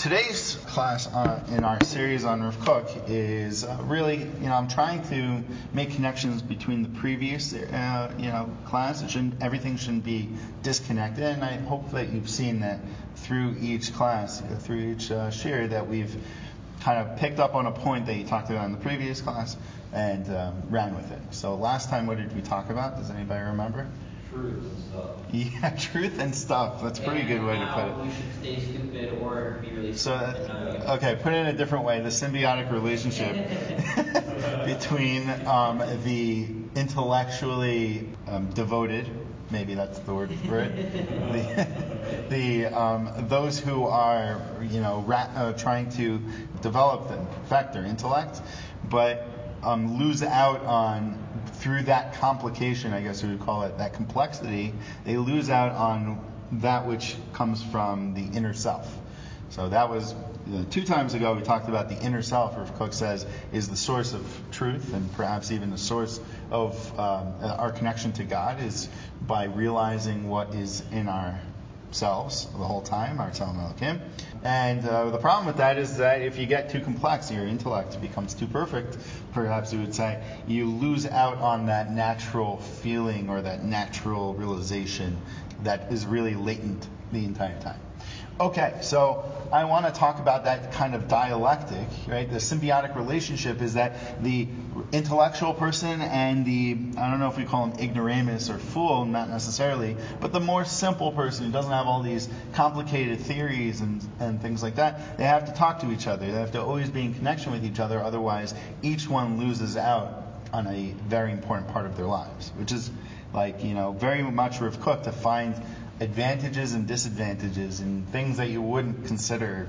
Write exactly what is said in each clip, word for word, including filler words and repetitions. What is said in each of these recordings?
Today's class on, in our series on Rav Kook is uh, really, you know, I'm trying to make connections between the previous, uh, you know, class. It shouldn't, everything shouldn't be disconnected, and I hope that you've seen that through each class, through each uh, shir, that we've kind of picked up on a point that you talked about in the previous class and um, ran with it. So last time, what did we talk about? Does anybody remember? Truth and stuff. Yeah, truth and stuff. That's a pretty and good way to put it. We should stay stupid or be really So, stupid. uh, okay, put it in a different way. The symbiotic relationship between um, the intellectually um, devoted, maybe that's the word for it, the, the um, those who are, you know, ra- uh, trying to develop and perfect their intellect, but um, lose out on, through that complication, I guess we would call it, that complexity, they lose out on that which comes from the inner self. So that was, you know, two times ago we talked about the inner self, Rav Kook says, is the source of truth and perhaps even the source of um, our connection to God is by realizing what is in ourselves the whole time, our Tzelem Elokim. And uh, the problem with that is that if you get too complex, your intellect becomes too perfect, perhaps you would say, you lose out on that natural feeling or that natural realization that is really latent the entire time. Okay, so I want to talk about that kind of dialectic, right? The symbiotic relationship is that the intellectual person and the, I don't know if we call him ignoramus or fool, not necessarily, but the more simple person who doesn't have all these complicated theories and, and things like that, they have to talk to each other. They have to always be in connection with each other, otherwise each one loses out on a very important part of their lives, which is like, you know, very much Rav Kook to find advantages and disadvantages and things that you wouldn't consider,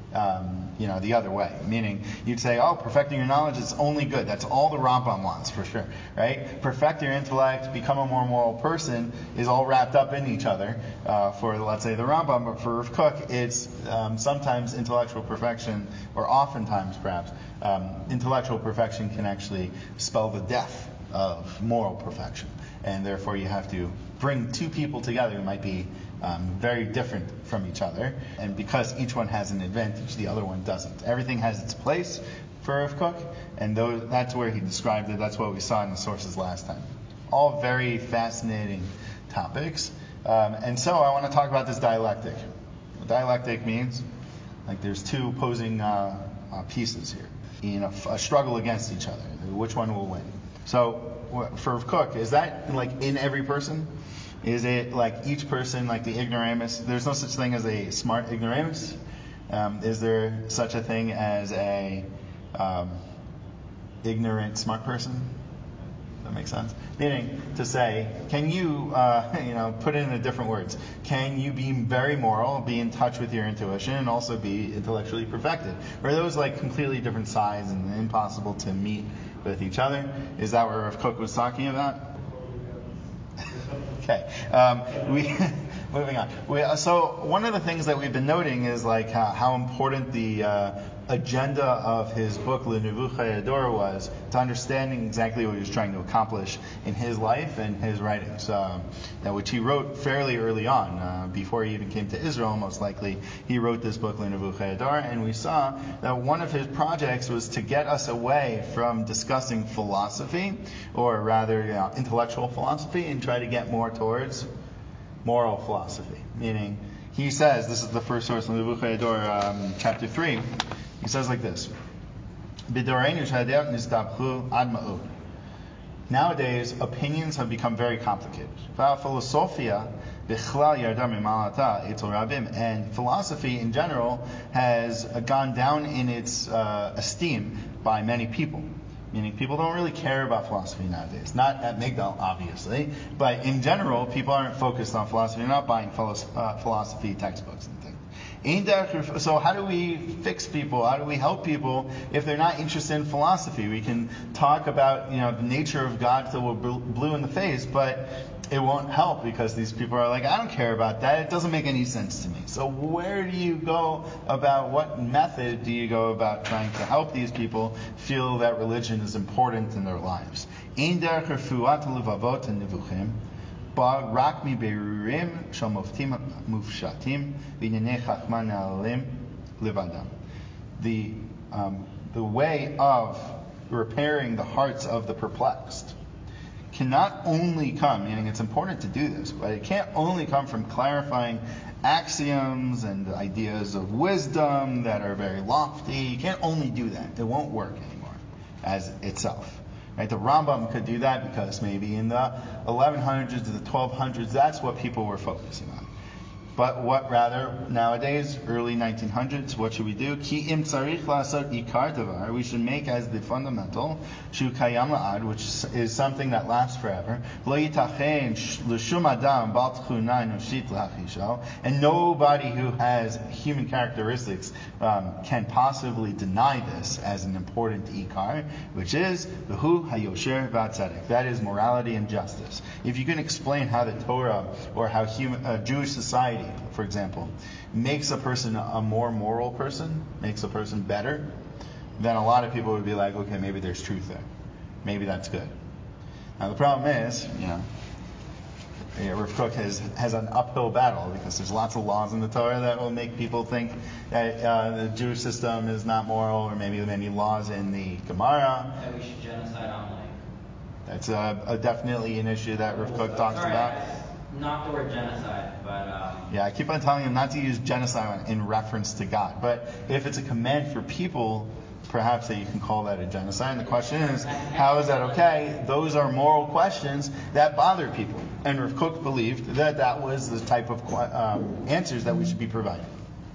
um, you know, the other way. Meaning, you'd say, oh, perfecting your knowledge is only good. That's all the Rambam wants, for sure, right? Perfect your intellect, become a more moral person is all wrapped up in each other. Uh, for, let's say, the Rambam, but for Rav Kook, it's um, sometimes intellectual perfection, or oftentimes, perhaps, um, intellectual perfection can actually spell the death of moral perfection. And therefore you have to bring two people together who might be um, very different from each other. And because each one has an advantage, the other one doesn't. Everything has its place for Rav Kook, and those, that's where he described it. That's what we saw in the sources last time. All very fascinating topics. Um, and so I want to talk about this dialectic. What dialectic means, like there's two opposing uh, uh, pieces here. You know, a struggle against each other. Which one will win? So, for Rav Kook, is that like in every person? Is it like each person, like the ignoramus? There's no such thing as a smart ignoramus. Um, is there such a thing as a um, ignorant smart person? Does that make sense? Meaning to say, can you, uh, you know, put it in different words? Can you be very moral, be in touch with your intuition, and also be intellectually perfected? Or are those like completely different sides and impossible to meet with each other? Is that what Rav Kook was talking about? Okay. Um, we moving on. We, uh, so one of the things that we've been noting is like how, how important the uh, agenda of his book L'Nevuchei Hador was to understanding exactly what he was trying to accomplish in his life and his writings, uh, which he wrote fairly early on, uh, before he even came to Israel. Most likely, he wrote this book L'Nevuchei Hador, and we saw that one of his projects was to get us away from discussing philosophy, or rather, you know, intellectual philosophy, and try to get more towards moral philosophy. Meaning, he says, this is the first source in L'Nevuchei Hador, um, chapter three. He says like this: nowadays, opinions have become very complicated. And philosophy in general has gone down in its uh, esteem by many people. Meaning people don't really care about philosophy nowadays. Not at Migdal, obviously, but in general, people aren't focused on philosophy. They're not buying philosophy textbooks and things. So how do we fix people? How do we help people if they're not interested in philosophy? We can talk about, you know, the nature of God till we're blue in the face, but it won't help because these people are like, I don't care about that. It doesn't make any sense to me. So where do you go about, what method do you go about trying to help these people feel that religion is important in their lives? Ein derech refuat levavot nevuchim ba rak mi berurim shel muftim mufshatim v'inyanei chachma na'alim livadam. The um, the way of repairing the hearts of the perplexed cannot only come, meaning it's important to do this, but it can't only come from clarifying axioms and ideas of wisdom that are very lofty. You can't only do that. It won't work anymore as itself. Right? The Rambam could do that because maybe in the eleven hundreds to the twelve hundreds, that's what people were focusing on. But what rather, nowadays, early nineteen hundreds, what should we do? Ki im tzarich lasot ikar davar, we should make as the fundamental, shu kayam la'ad, which is something that lasts forever, lo yitachen l'shum adam bal tchuna enoshit l'hachisho, and nobody who has human characteristics um, can possibly deny this as an important ikar, which is v'hu hayosher v'atzedek, that is morality and justice. If you can explain how the Torah or how human, uh, Jewish society, for example, makes a person a more moral person, makes a person better, then a lot of people would be like, okay, maybe there's truth there. Maybe that's good. Now the problem is, you know, yeah, Rav Kook has, has an uphill battle because there's lots of laws in the Torah that will make people think that uh, the Jewish system is not moral, or maybe many laws in the Gemara. That we should genocide on like. That's a, a definitely an issue that Rav Kook talks Sorry, about. Not the word genocide, but um, yeah, I keep on telling him not to use genocide in reference to God. But if it's a command for people, perhaps that you can call that a genocide. And the question is, how is that okay? Those are moral questions that bother people. And Rav Kook believed that that was the type of um, answers that we should be providing.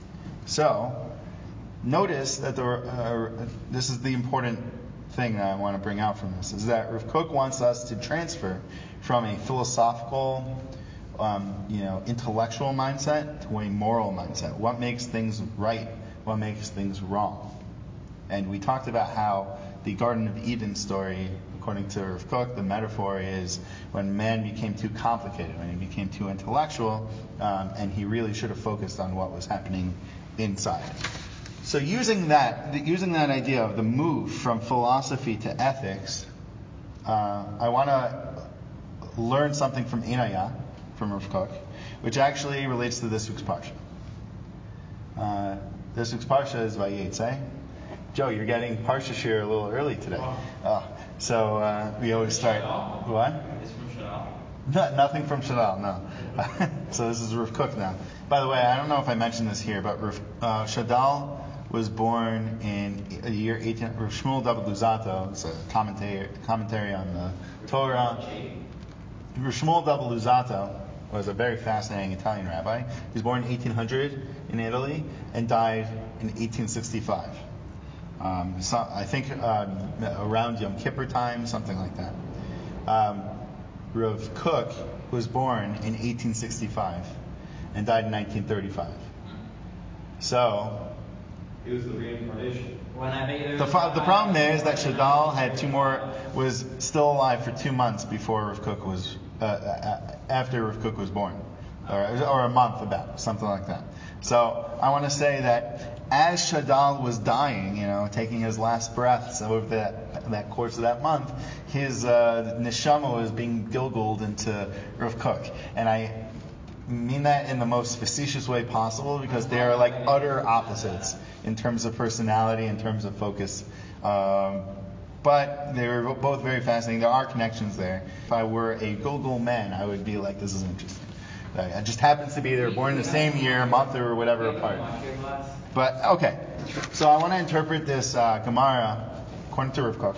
So, notice that the, uh, this is the important thing that I want to bring out from this, is that Rav Kook wants us to transfer from a philosophical, Um, you know, intellectual mindset to a moral mindset. What makes things right? What makes things wrong? And we talked about how the Garden of Eden story, according to Rav Kook, the metaphor is when man became too complicated, when he became too intellectual, um, and he really should have focused on what was happening inside. So using that, using that idea of the move from philosophy to ethics, uh, I want to learn something from Einayah, from Rav Kook, which actually relates to this week's parsha. Uh, this week's parsha is Vayetze. Joe, you're getting parsha shir a little early today. Oh, so uh, we always start. What? It's from Shadal. No, nothing from Shadal, no. So this is Rav Kook now. By the way, I don't know if I mentioned this here, but Rav, uh, Shadal was born in the year eighteen. Rav Shmuel David Luzzatto, it's a commentary, commentary on the Torah. Rav Shmuel David Luzzatto was a very fascinating Italian rabbi. He was born in eighteen hundred in Italy and died in eighteen sixty-five. Um, so I think um, around Yom Kippur time, something like that. Um, Rav Kook was born in eighteen sixty-five and died in nineteen thirty-five. So he was the reincarnation. When I made the, the problem is that Shadal had two more, was still alive for two months before Rav Kook was, uh, uh, after Rav Kook was born, or, or a month about, something like that. So I want to say that as Shadal was dying, you know, taking his last breaths over that that course of that month, his uh, neshama was being gilguled into Rav Kook, and I mean that in the most facetious way possible because they are like utter opposites in terms of personality, in terms of focus. Um, but they were both very fascinating. There are connections there. If I were a Gilgul man, I would be like, this is interesting. Like, it just happens to be they were born in the same year, month, or whatever apart. But okay, so I want to interpret this uh, Gemara according to Rav Kook.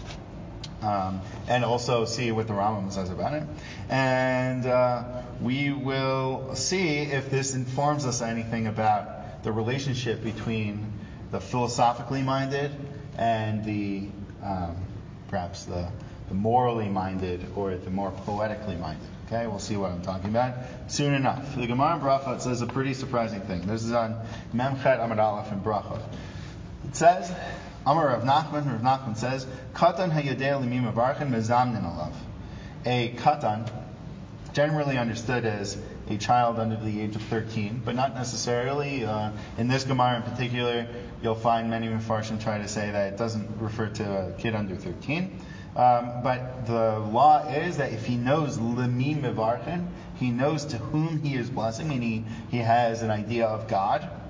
Um, and also see what the Rambam says about it. And uh, we will see if this informs us anything about the relationship between the philosophically minded and the um, perhaps the, the morally minded or the more poetically minded. Okay, we'll see what I'm talking about soon enough. The Gemara in Brachot says a pretty surprising thing. This is on Memchet Amud Aleph in Brachot. It says, Amar Rav Nachman, Rav Nachman says, Katan hayodei limim avarchen mezamnin alav. A katan, generally understood as a child under the age of thirteen, but not necessarily. Uh, in this Gemara in particular, you'll find many Mefarshim try to say that it doesn't refer to a kid under thirteen. Um, but the law is that if he knows limim mevarchen, he knows to whom he is blessing, and he, he has an idea of God,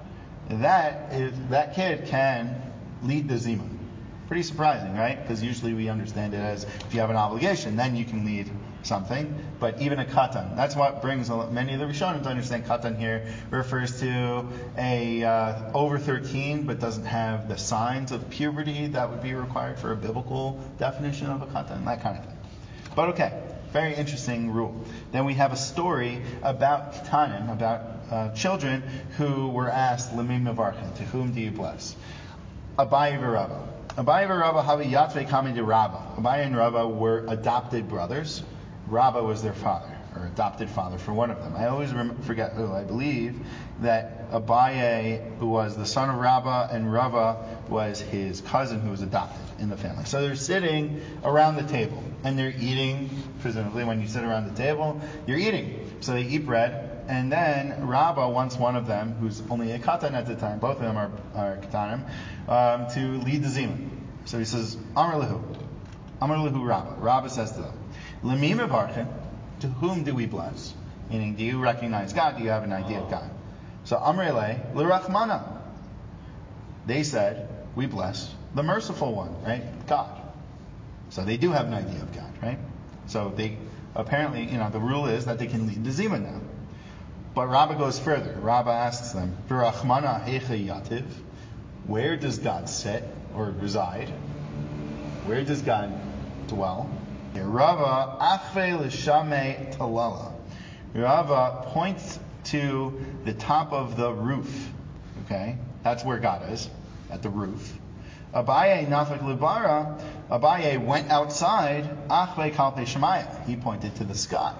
that is, that kid can lead the zimun. Pretty surprising, right? Because usually we understand it as if you have an obligation, then you can lead something. But even a katan, that's what brings many of the Rishonim to understand katan here refers to a uh, over thirteen but doesn't have the signs of puberty that would be required for a biblical definition of a katan, that kind of thing. But okay, very interesting rule. Then we have a story about katanim, about uh, children who were asked lemim mevarchen, to whom do you bless? Abaye v'Rava. Abaye v'Rava havi yatve kami de Rava. Abaye and Rava were adopted brothers. Rava was their father, or adopted father for one of them. I always rem- forget who. I believe that Abaye was the son of Rava, and Rava was his cousin who was adopted in the family. So they're sitting around the table, and they're eating. Presumably, when you sit around the table, you're eating. So they eat bread. And then Rava wants one of them, who's only a katan at the time, both of them are, are katanim, um, to lead the zimun. So he says, Amar lehu. Amar lehu Rava. Rava says to them, Lemim mevarchen, to whom do we bless? Meaning, do you recognize God? Do you have an idea of God? So Amar le, l'rachmana. They said, we bless the merciful one, right? God. So they do have an idea of God, right? So they, apparently, you know, the rule is that they can lead the zimun now. But Rava goes further. Rava asks them, V'rachmana heicha yativ, where does God sit or reside? Where does God dwell? Rava achve l'shamei talala. Rava points to the top of the roof. Okay, that's where God is, at the roof. Abaye nafek libara. Abaye went outside. Achve kalpe shemaya. He pointed to the sky.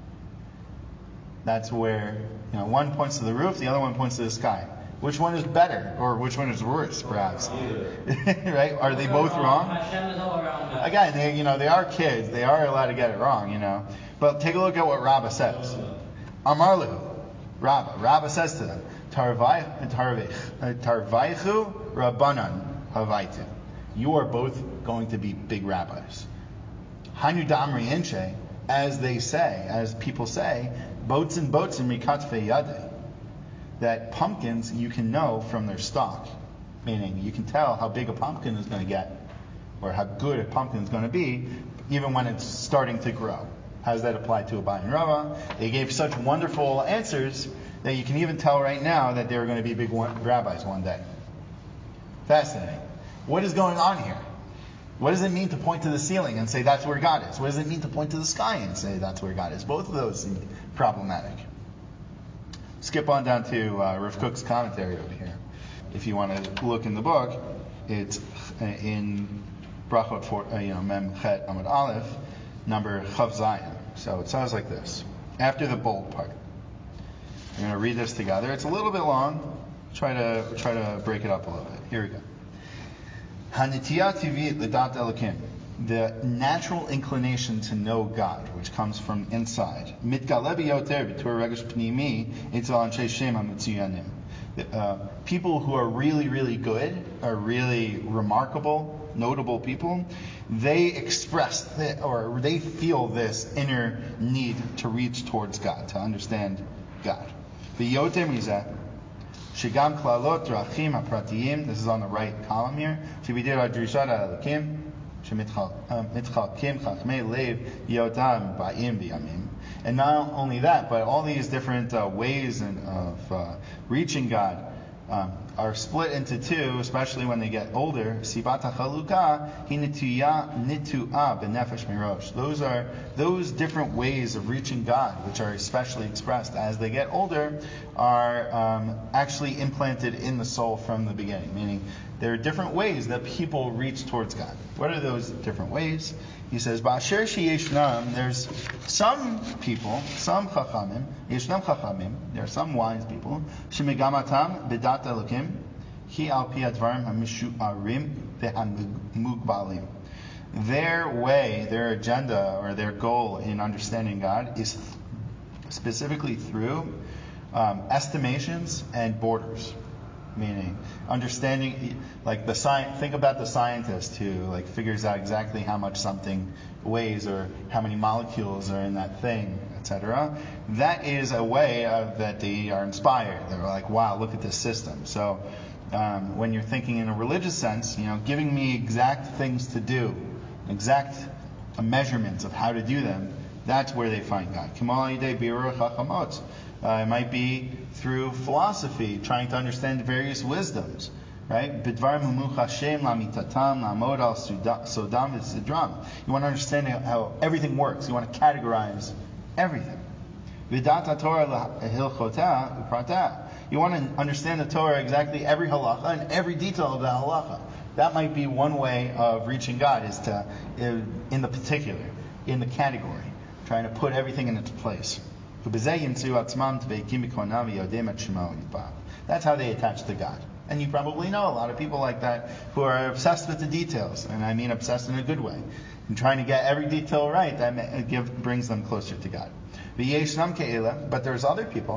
That's where, you know, one points to the roof, the other one points to the sky. Which one is better, or which one is worse, perhaps? Right? Are they both wrong? Hashem is all around us. Again, they, you know, they are kids. They are allowed to get it wrong, you know. But take a look at what Rava says. Amar lehu, Rava. Rava says to them, Tarvaichu Rabbanan Havaitu. You are both going to be big rabbis. Hanu Damri Inche, as they say, as people say, boats and boats in mikatfe yade. That pumpkins you can know from their stalk. Meaning you can tell how big a pumpkin is going to get, or how good a pumpkin is going to be, even when it's starting to grow. How does that apply to Abaye and Rava? They gave such wonderful answers that you can even tell right now that they're going to be big rabbis one day. Fascinating. What is going on here? What does it mean to point to the ceiling and say that's where God is? What does it mean to point to the sky and say that's where God is? Both of those seem problematic. Skip on down to uh, Rav Kook's commentary over here. If you want to look in the book, it's in Brachot for uh, you know Mem Chet Amud Aleph, number Chav Zayin. So it sounds like this. After the bold part, we're going to read this together. It's a little bit long. Try to try to break it up a little bit. Here we go. Hanitiyah tivit ledat Elokim, the natural inclination to know God, which comes from inside. Mitgale biyoter b'tor regesh pnimi etzel anshe shem hamitzuyanim. People who are really, really good, are really remarkable, notable people, they express the, or they feel this inner need to reach towards God, to understand God. V'yoter mizeh. Shigam klalot drachim hapratiyim. This is on the right column here. Shividir adrishat ha'elokim shemitchalkim chachmei lev yotam ba'im b'yamim. And not only that, but all these different uh, ways in, of uh, reaching God um, are split into two, especially when they get older. Sibata chaluka hinituya nitua benefesh mirosh. Those are those different ways of reaching God, which are especially expressed as they get older, are um, actually implanted in the soul from the beginning. Meaning, there are different ways that people reach towards God. What are those different ways? He says, "Ba'asher sheyeshnam." There's some people, some chachamim, yeshnam chachamim. There are some wise people. Shemegamatam bedat elokim, hi al pi advarim hamishuarim vehamugbalim. Their way, their agenda, or their goal in understanding God is specifically through um, estimations and borders. Meaning, understanding, like the science. Think about the scientist who like figures out exactly how much something weighs or how many molecules are in that thing, et cetera. That is a way of, that they are inspired. They're like, wow, look at this system. So um, when you're thinking in a religious sense, you know, giving me exact things to do, exact measurements of how to do them, that's where they find God. Uh, it might be through philosophy, trying to understand various wisdoms. Right? You want to understand how everything works. You want to categorize everything. You want to understand the Torah, exactly every halacha and every detail of the halacha. That might be one way of reaching God, is to, in the particular, in the category, trying to put everything in its place. That's how they attach to God. And you probably know a lot of people like that who are obsessed with the details, and I mean obsessed in a good way, and trying to get every detail right. That give, brings them closer to God. But there's other people.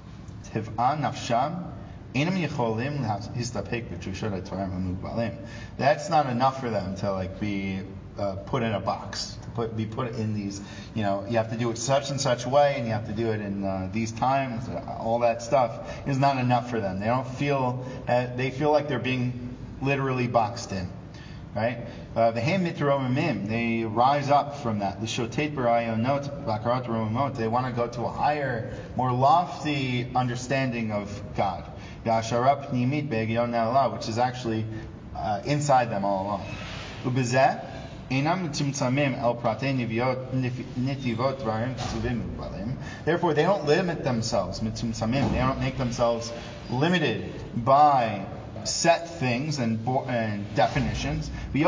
That's not enough for them to like be uh, put in a box, to put, be put in these, you know, you have to do it such and such way, and you have to do it in uh, these times. All that stuff is not enough for them. They don't feel, uh, they feel like they're being literally boxed in. Right? Uh, the Hem Mitromimim, they rise up from that. The Shotet Barayonot, Bakarat Romimot, they want to go to a higher, more lofty understanding of God. Yashara Pnimit Be'egyon Na'ala, which is actually uh, inside them all along. Ubezeh, Einam Mitzumtzamim El Pratei Nitivot Dvarim Ksuvim Mugbalim. Therefore, they don't limit themselves, Mitzumtzamim, they don't make themselves limited by set things and, bo- and definitions. And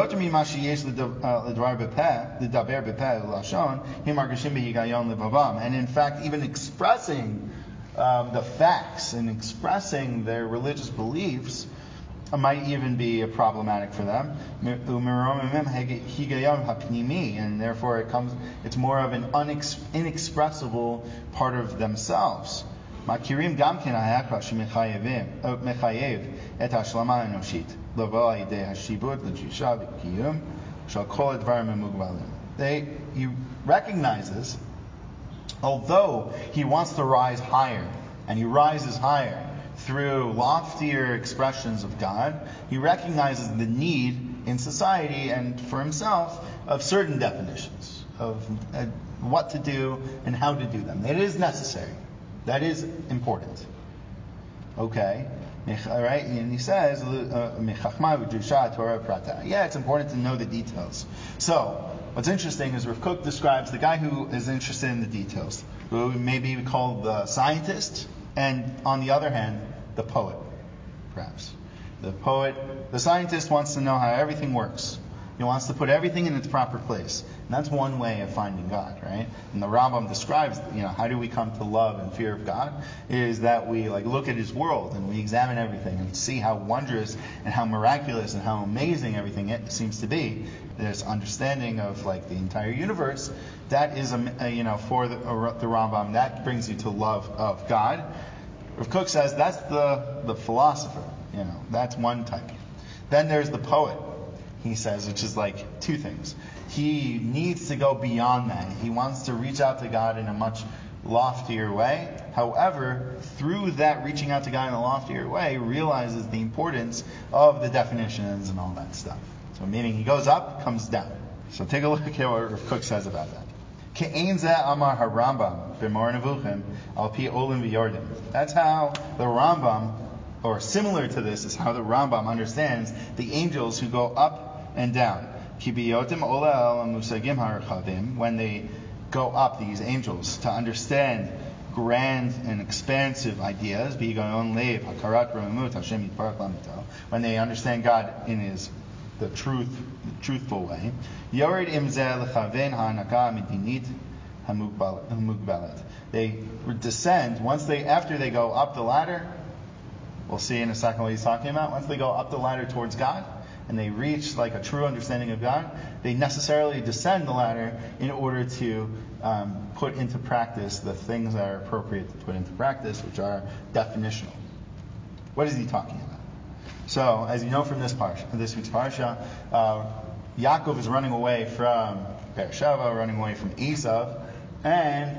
in fact, even expressing um, the facts and expressing their religious beliefs might even be problematic for them. And therefore, it comes. It's more of an unex- inexpressible part of themselves. מכירים גם כן ההכרח שמחייב את ההשלמה האנושית לבוא על ידי השיבוט לתשישה וקיום של כל הדברים המוגבלים. He recognizes, although he wants to rise higher, and he rises higher through loftier expressions of God, he recognizes the need in society and for himself of certain definitions of uh, what to do and how to do them. It is necessary. That is important. Okay. Right? And he says, yeah, it's important to know the details. So, what's interesting is Rav Kook describes the guy who is interested in the details, who may be called the scientist, and on the other hand, the poet, perhaps. The poet, the scientist wants to know how everything works. He wants to put everything in its proper place. And that's one way of finding God, right? And the Rambam describes, you know, how do we come to love and fear of God? Is that we like look at His world and we examine everything and see how wondrous and how miraculous and how amazing everything it seems to be. This understanding of like the entire universe, that is, a, a, you know, for the, uh, the Rambam, that brings you to love of God. Rav Kook says that's the the philosopher, you know, that's one type. Then there's the poet. He says, which is like two things. He needs to go beyond that. He wants to reach out to God in a much loftier way. However, through that reaching out to God in a loftier way, realizes the importance of the definitions and all that stuff. So meaning he goes up, comes down. So take a look at what Rav Kook says about that. Ke'ein zeh amar harambam b'mor nevuchim al pi olim v'yordim. That's how the Rambam, or similar to this, is how the Rambam understands the angels who go up and down. When they go up, these angels, to understand grand and expansive ideas, when they understand God in His the truth, the truthful way, they descend once they after they go up the ladder. We'll see in a second what he's talking about. Once they go up the ladder towards God, and they reach like a true understanding of God, they necessarily descend the ladder in order to um, put into practice the things that are appropriate to put into practice, which are definitional. What is he talking about? So, as you know from this parsha, this week's parsha, uh, Yaakov is running away from Beersheba, running away from Esau, and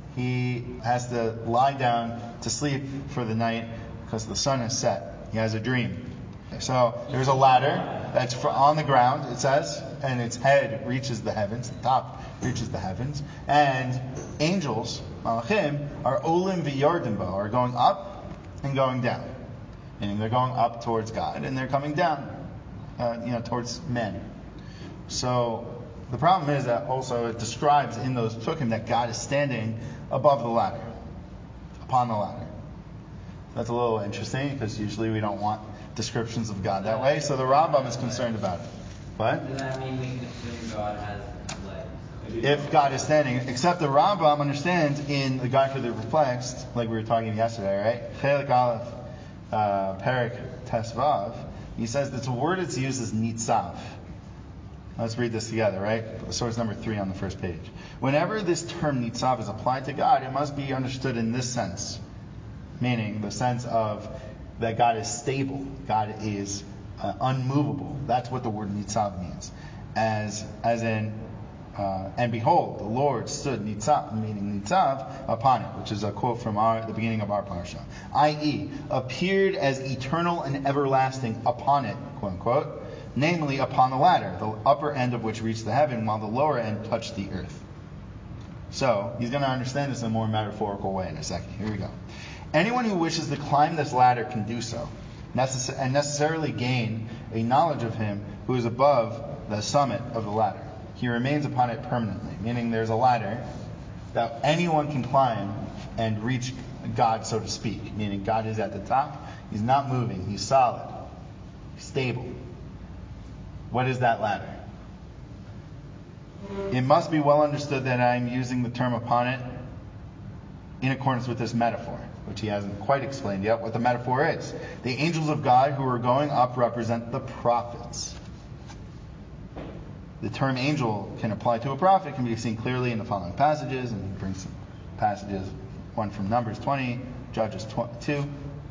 he has to lie down to sleep for the night because the sun has set. He has a dream. So there's a ladder that's on the ground, it says, and its head reaches the heavens, the top reaches the heavens, and angels, malachim, are olim v'yordim bo, are going up and going down. Meaning they're going up towards God, and they're coming down, uh, you know, towards men. So the problem is that also it describes in those psukim that God is standing above the ladder, upon the ladder. That's a little interesting because usually we don't want descriptions of God that way. So the Rambam is concerned about it. What? Does that mean we can assume God has legs? If God is standing, except the Rambam understands in the Guide for the Perplexed, like we were talking yesterday, right? Chelik Aleph, uh, Perik Tesvav. He says that the word it's used is nitzav. Let's read this together, right? Source number three on the first page. Whenever this term nitzav is applied to God, it must be understood in this sense. Meaning the sense of that God is stable. God is uh, unmovable. That's what the word nitzav means. As as in, uh, and behold, the Lord stood nitzav, meaning nitzav, upon it, which is a quote from our, the beginning of our parsha. that is, appeared as eternal and everlasting upon it, quote unquote. Namely, upon the ladder, the upper end of which reached the heaven, while the lower end touched the earth. So, he's going to understand this in a more metaphorical way in a second. Here we go. Anyone who wishes to climb this ladder can do so, necess- and necessarily gain a knowledge of him who is above the summit of the ladder. He remains upon it permanently, meaning there's a ladder that anyone can climb and reach God, so to speak, meaning God is at the top, he's not moving, he's solid, he's stable. What is that ladder? It must be well understood that I am using the term upon it in accordance with this metaphor, which he hasn't quite explained yet what the metaphor is. The angels of God who are going up represent the prophets. The term angel can apply to a prophet, can be seen clearly in the following passages, and he brings some passages, one from Numbers twenty, Judges two,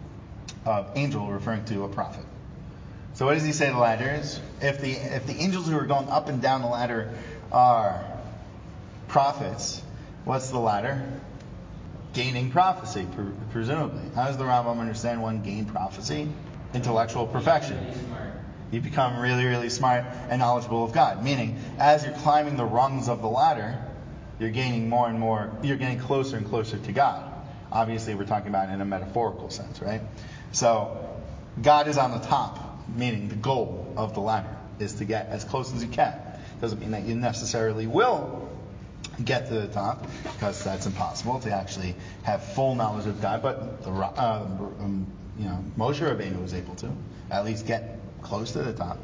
of angel referring to a prophet. So what does he say the ladder is? If the if the angels who are going up and down the ladder are prophets, what's the ladder? Gaining prophecy, pre- presumably. How does the Rambam understand one gain prophecy? Intellectual perfection. You become really, really smart and knowledgeable of God. Meaning, as you're climbing the rungs of the ladder, you're gaining more and more, you're getting closer and closer to God. Obviously, we're talking about it in a metaphorical sense, right? So, God is on the top. Meaning the goal of the ladder is to get as close as you can. Doesn't mean that you necessarily will get to the top, because that's impossible to actually have full knowledge of God. But the uh, um, you know Moshe Rabbeinu was able to at least get close to the top.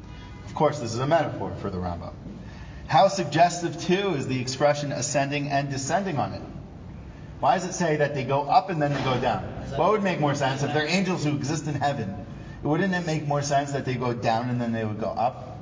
Of course, this is a metaphor for the Rambam. How suggestive too is the expression ascending and descending on it. Why does it say that they go up and then they go down? What would make more sense if they're angels who exist in heaven? Wouldn't it make more sense that they go down and then they would go up?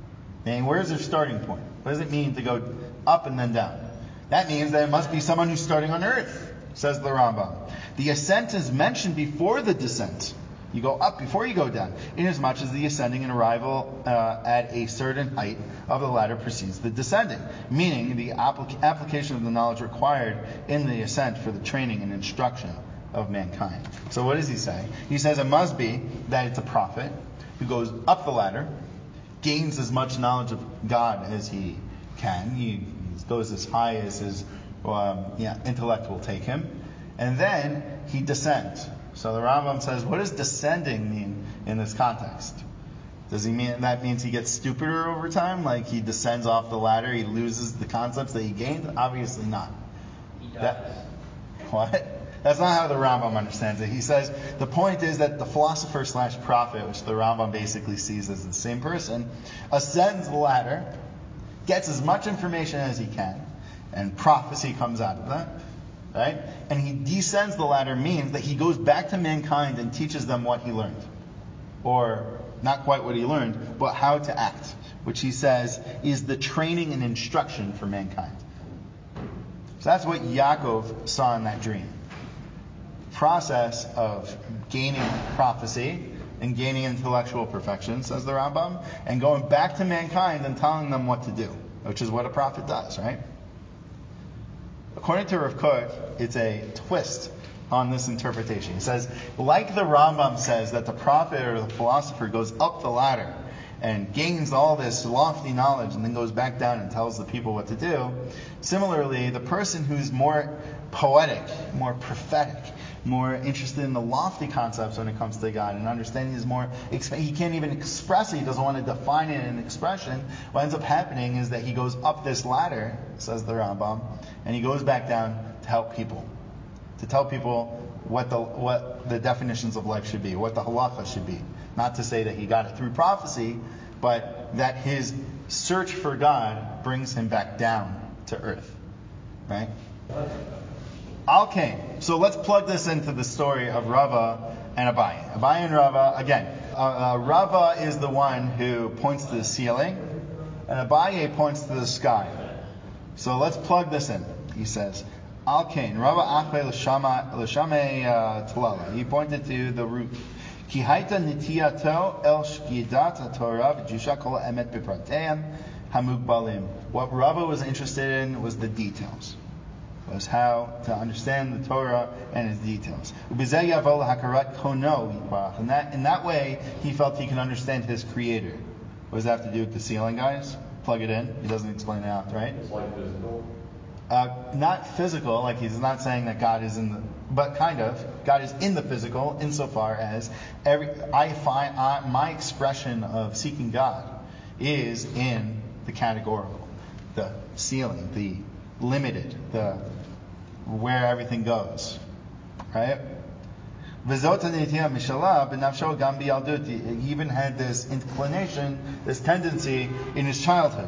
And where's their starting point? What does it mean to go up and then down? That means that it must be someone who's starting on earth, says the Rambam. The ascent is mentioned before the descent. You go up before you go down, inasmuch as the ascending and arrival uh, at a certain height of the ladder precedes the descending, meaning the applic- application of the knowledge required in the ascent for the training and instruction of mankind. So what does he say? He says it must be that it's a prophet who goes up the ladder, gains as much knowledge of God as he can. He, he goes as high as his um, yeah, intellect will take him. And then he descends. So the Rambam says, what does descending mean in this context? Does he mean that means he gets stupider over time? Like he descends off the ladder, he loses the concepts that he gained? Obviously not. He does. That, what? That's not how the Rambam understands it. He says the point is that the philosopher slash prophet, which the Rambam basically sees as the same person, ascends the ladder, gets as much information as he can, and prophecy comes out of that, right? And he descends the ladder means that he goes back to mankind and teaches them what he learned. Or not quite what he learned, but how to act, which he says is the training and instruction for mankind. So that's what Yaakov saw in that dream. Process of gaining prophecy and gaining intellectual perfection, says the Rambam, and going back to mankind and telling them what to do, which is what a prophet does, right? According to Rav Kook, it's a twist on this interpretation. He says, like the Rambam says that the prophet or the philosopher goes up the ladder and gains all this lofty knowledge and then goes back down and tells the people what to do, similarly, the person who's more poetic, more prophetic, more interested in the lofty concepts when it comes to God and understanding is more, he can't even express it, he doesn't want to define it in expression. What ends up happening is that he goes up this ladder, says the Rambam, and he goes back down to help people. To tell people what the what the definitions of life should be, what the halacha should be. Not to say that he got it through prophecy, but that his search for God brings him back down to earth. Right? Okay, so let's plug this into the story of Rava and Abaye. Abaye and Rava, again, uh, uh, Rava is the one who points to the ceiling, and Abaye points to the sky. So let's plug this in. He says, Al Kain, Rava Achve L'Shamei Tlala. He pointed to the roof. Ki haita nitiyato el shkidat haTorah v'jusha kol emet b'prateim hamugbalim. What Rava was interested in was the details. Was how to understand the Torah and its details. And that, in that way, he felt he can understand his Creator. What does that have to do with the ceiling, guys? Plug it in. He doesn't explain it out, right? It's like physical. Uh, not physical, like he's not saying that God is in the, but kind of. God is in the physical insofar as every I find I, my expression of seeking God is in the categorical, the ceiling, the limited, the where everything goes, right? He even had this inclination, this tendency in his childhood.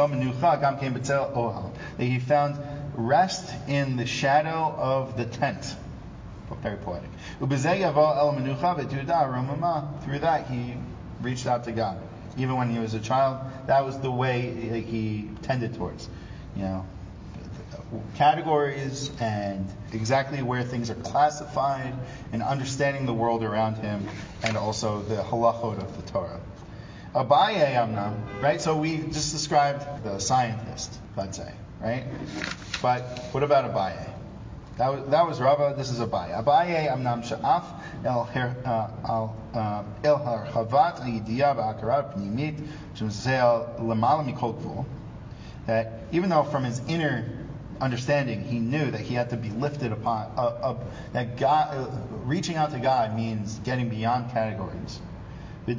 That he found rest in the shadow of the tent. Very poetic. Through that he reached out to God. Even when he was a child, that was the way he tended towards. You know, categories and exactly where things are classified and understanding the world around him and also the halachot of the Torah. Abaye Amnam, right? So we just described the scientist, let's say, right? But what about Abaye? That was, that was Rava, this is Abaye. Abaye Amnam Sha'af El Harchavat Yidiyah Ba'akarat Pnimit Shemzel Lamala Mikol Gvul. That even though from his inner understanding he knew that he had to be lifted upon, uh, uh, that God, uh, reaching out to God means getting beyond categories. It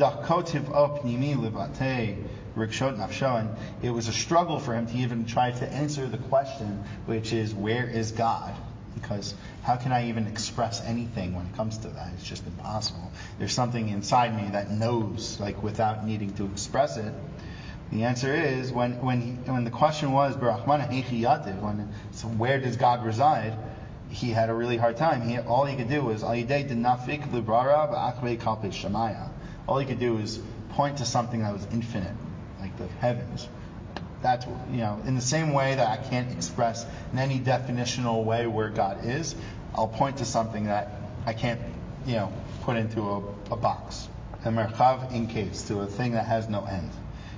was a struggle for him to even try to answer the question, which is, where is God? Because how can I even express anything when it comes to that? It's just impossible. There's something inside me that knows, like without needing to express it. The answer is, when when he, when the question was, when, so where does God reside? He had a really hard time. He, all he could do was, all he could do is point to something that was infinite, like the heavens. That's, you know, in the same way that I can't express in any definitional way where God is, I'll point to something that I can't, you know, put into a, a box. A merchav in case, to a thing that has no end.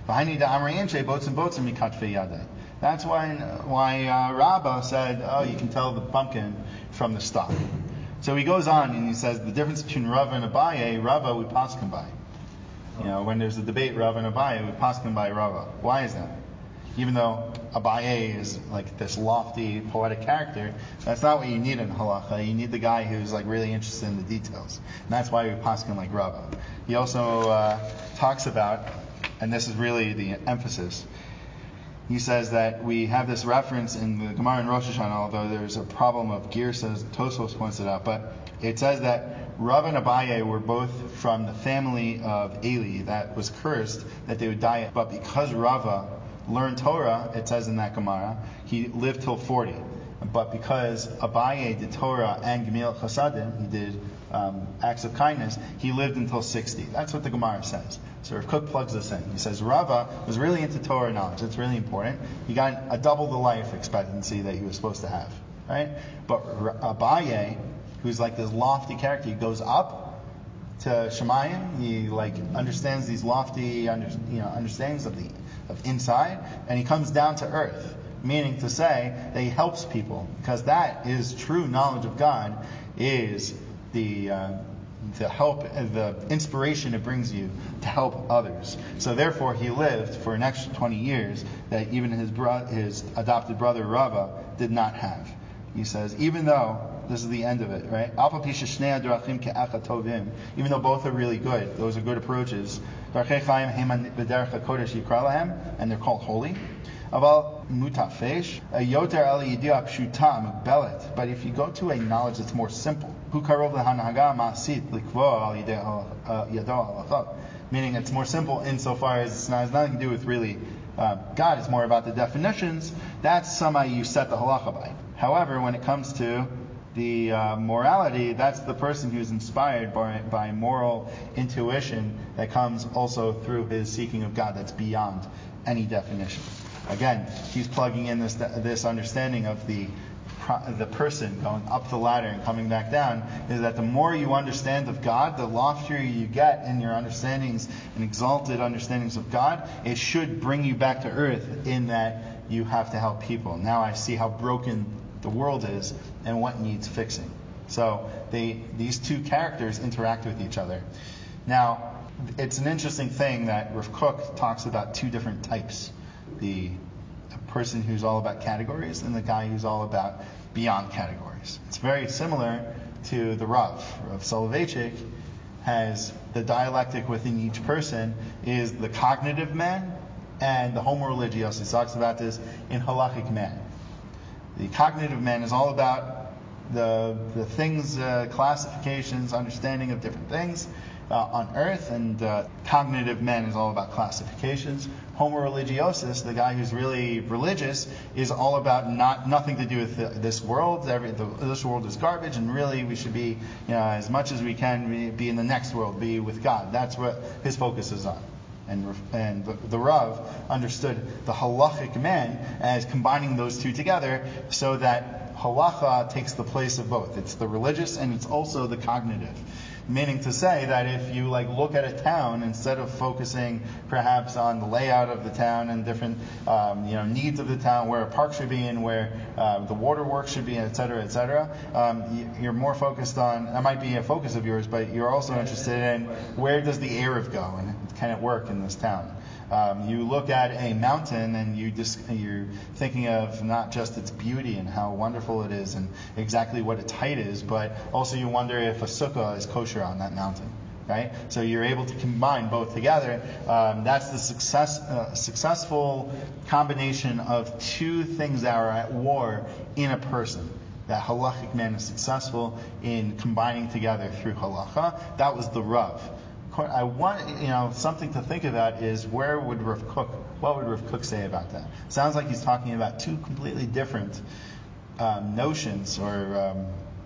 That's why why uh, Rabbah said, oh, you can tell the pumpkin from the stalk. So he goes on and he says the difference between Rava and Abaye, Rava we paskin by. You know, when there's a debate, Rava and Abaye, we paskin by Rava. Why is that? Even though Abaye is like this lofty, poetic character, that's not what you need in halacha. You need the guy who's like really interested in the details. And that's why we paskin like Rava. He also uh, talks about, and this is really the emphasis, he says that we have this reference in the Gemara in Rosh Hashanah, although there's a problem of Girsas, Tosfos points it out, but it says that Rav and Abaye were both from the family of Eli that was cursed that they would die. But because Rava learned Torah, it says in that Gemara, he lived till forty. But because Abaye did Torah and Gemil Chasadim, he did um, acts of kindness, he lived until sixty. That's what the Gemara says. So Rav Kook plugs this in. He says Rava was really into Torah knowledge. That's really important. He got a double the life expectancy that he was supposed to have, right? But Abaye, who's like this lofty character, he goes up to Shemayim. He like understands these lofty, under, you know, understandings of the of inside, and he comes down to earth. meaning to say that he helps people, because that is true knowledge of God, is the uh, the help, the inspiration it brings you to help others. So therefore, he lived for an extra twenty years that even his bro- his adopted brother Rava did not have. He says, even though this is the end of it, right? Even though both are really good, those are good approaches. And they're called holy. But if you go to a knowledge that's more simple, meaning it's more simple insofar as it's not, has nothing to do with really uh, God, it's more about the definitions, that's somebody you set the halacha by. However, when it comes to the uh, morality, that's the person who's inspired by, by moral intuition that comes also through his seeking of God, that's beyond any definition. Again, he's plugging in this this understanding of the the person going up the ladder and coming back down, is that the more you understand of God, the loftier you get in your understandings and exalted understandings of God, it should bring you back to earth in that you have to help people. Now I see how broken the world is and what needs fixing. So they these two characters interact with each other. Now, it's an interesting thing that Rav Kook talks about two different types. The person who's all about categories and the guy who's all about beyond categories. It's very similar to the Rav. Rav Soloveitchik has the dialectic within each person is the cognitive man and the homo religiosus. He talks about this in halachic man. The cognitive man is all about the the things, uh, classifications, understanding of different things uh, on earth, and uh, cognitive man is all about classifications. Homo religiosus, the guy who's really religious, is all about not nothing to do with the, this world. Every, the, this world is garbage, and really we should be, you know, as much as we can, be, be in the next world, be with God. That's what his focus is on. And, and the, the Rav understood the halachic man as combining those two together so that halacha takes the place of both. It's the religious and it's also the cognitive. Meaning to say that if you like look at a town, instead of focusing perhaps on the layout of the town and different um, you know needs of the town, where a park should be and where uh, the waterworks should be, et cetera, et cetera, um, you're more focused on, that might be a focus of yours, but you're also interested in where does the Eruv go and can it work in this town? Um, you look at a mountain and you just, you're thinking of not just its beauty and how wonderful it is and exactly what its height is, but also you wonder if a sukkah is kosher on that mountain, right? So you're able to combine both together. Um, that's the success, uh, successful combination of two things that are at war in a person. That halachic man is successful in combining together through halacha. That was the Rav. I want, you know, something to think about is where would Rav Kook, what would Rav Kook say about that? Sounds like he's talking about two completely different um, notions or um,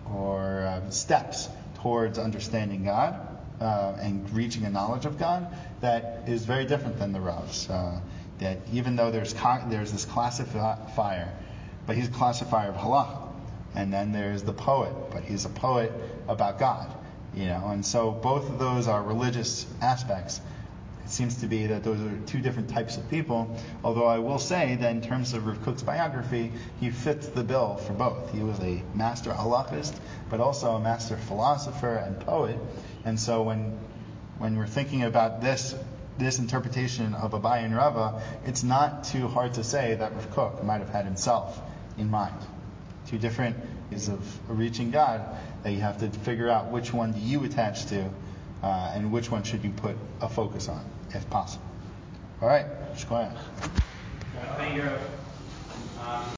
or uh, steps towards understanding God uh, and reaching a knowledge of God that is very different than the Rav's. Uh, that even though there's con- there's this classifier, but he's a classifier of halacha, and then there's the poet, but he's a poet about God. You know, and so both of those are religious aspects. It seems to be that those are two different types of people, although I will say that in terms of Rav Kook's biography, he fits the bill for both. He was a master halachist, but also a master philosopher and poet, and so when when we're thinking about this this interpretation of Abaye and Rava, it's not too hard to say that Rav Kook might have had himself in mind. Two different ways of reaching God that you have to figure out which one do you attach to uh, and which one should you put a focus on, if possible. All right. Shkoyach. Thank you.